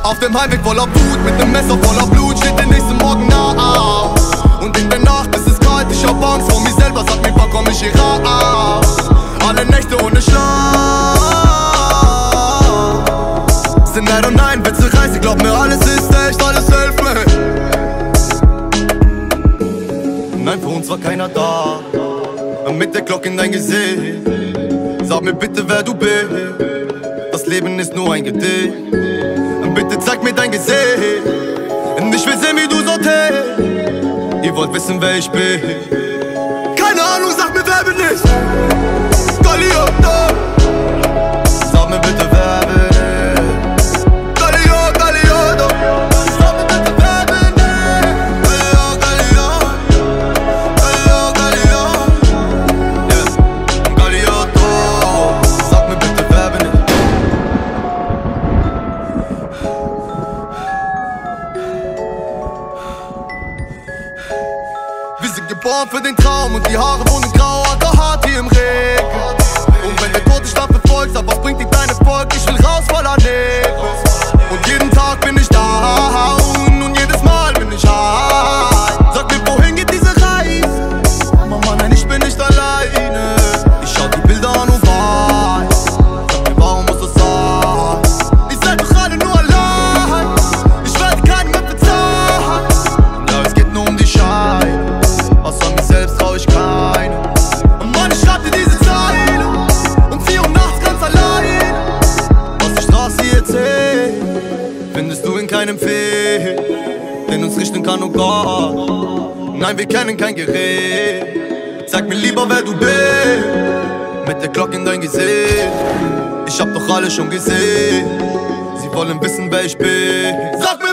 Auf dem Heimweg voller Wut, mit dem Messer voller Blut, steht der nächste Morgen nah auf. Und in der Nacht ist es kalt, ich hab Angst vor mir selber, sag mir, wann komm ich hier raus? Alle Nächte ohne Schlaf sind Nein und Nein, Witze Reise, glaub mir, alles ist echt, alles Selfmade. Nein, für uns war keiner da, mit der Glocke in dein Gesicht. Sag mir bitte, wer du bist, das Leben ist nur ein Gedicht. Bitte zeig mir dein Gesicht, ich will sehen, wie du sortierst. Ihr wollt wissen, wer ich bin. Keine Ahnung, sag mir, wer bin ich? Galliotto. Sag mir bitte, wer bin ich? Galliotto, Galliotto. Sag mir bitte, wer bin ich? Galliotto, Galliotto. Galliotto, Galliotto. Yes, Galliotto. Sag mir bitte, wer bin ich? Wir sind geboren für den Traum und die Haare wurden grau, aber hart hier im Regen. Und wenn der Tod dich dann verfolgt, aber was bringt dir dein Erfolg? Ich will raus voller Nebel. Und jeden Tag bin ich da und jedes Mal bin ich high. Sag mir, wohin geht diese Reise? Mama, nein, ich bin nicht alleine. Ich schau die Bilder an und weiß. Sag mir, warum muss das sein? Ich seid doch alle nur allein. Ich werde keinen mehr bezahlen. Ja, es geht nur um die Scheine. Außer mir selbst trau ich keinen. Und Mann, ich schreib dir diese Zeile um 4 Uhr nachts ganz allein. Was die Straße hier erzählt, findest du in keinem Film, den uns richten kann, oh Gott. Nein, wir kennen kein Gerät. Sag mir lieber, wer du bist, mit der Glocke in dein Gesicht. Ich hab doch alles schon gesehen. Sie wollen wissen, wer ich bin. Sag mir,